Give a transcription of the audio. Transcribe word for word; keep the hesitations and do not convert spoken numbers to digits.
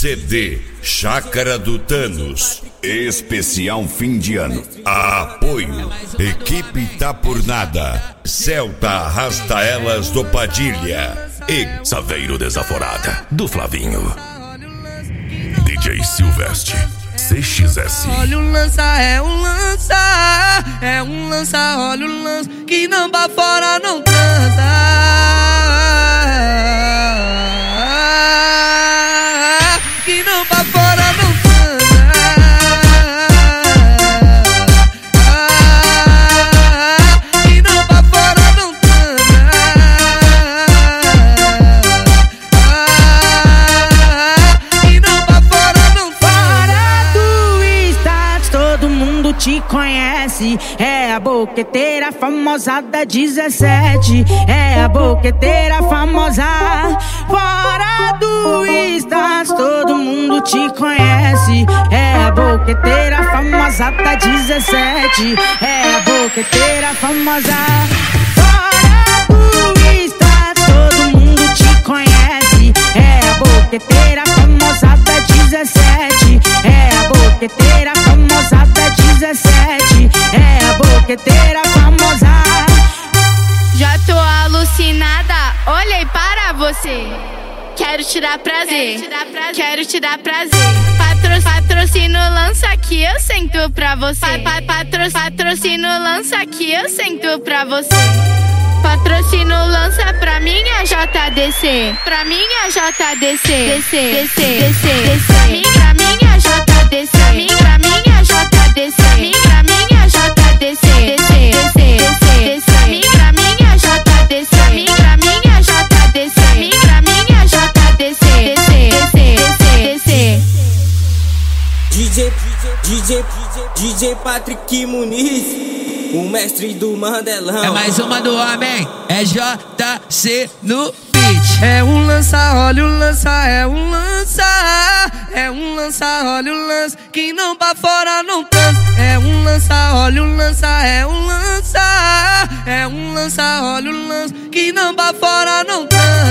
C D Chácara do Thanos, especial fim de ano. Apoio Equipe Tá Por Nada, Celta Arrasta Elas do Padilha e Saveiro Desaforada do Flavinho. D J Silvestre C X S. Olha o lança, é um lança, é um lança, olha o lança, que não bafora, não transa. Que não bafora, não transa. Que não bafora, não transa. Que não bafora, não Fora do status, todo mundo te conhece. É a boqueteira famosa da dezessete. É a boqueteira famosa. Fora do status, todo mundo te conhece. É a boqueteira famosa da dezessete. É a boqueteira famosa. Fora do status, todo mundo te conhece. É a boqueteira famosa da dezessete. É a boqueteira famosa da dezessete. É a boqueteira famosa. Já tô alucinada, olhei para você. Quero te dar prazer, quero te dar prazer. Patro, patrocínio lança que eu sento pra você. Pa, pa, patro, patrocínio lança que eu sento pra você. Patrocínio lança pra minha J D C, pra minha J D C, D C, D C, D C, D C. Pra minha, pra minha J D C, pra minha, pra minha J D C, pra minha, pra minha J D C, D C, D C, D C, D C. Pra minha, pra minha J D C, pra minha, pra minha J D C, pra minha, pra minha J D C, D C, D C, D C. D J, D J, D J Patrick Muniz, o mestre do Mandelão. É mais uma do homem, é J C no beat. É um lança, olha o lança, é um lança, é um lança, olha o lança, que não bafora, não transa. É um lança, olha o lança, é um lança, é um lança, olha o lança, que não bafora, não transa.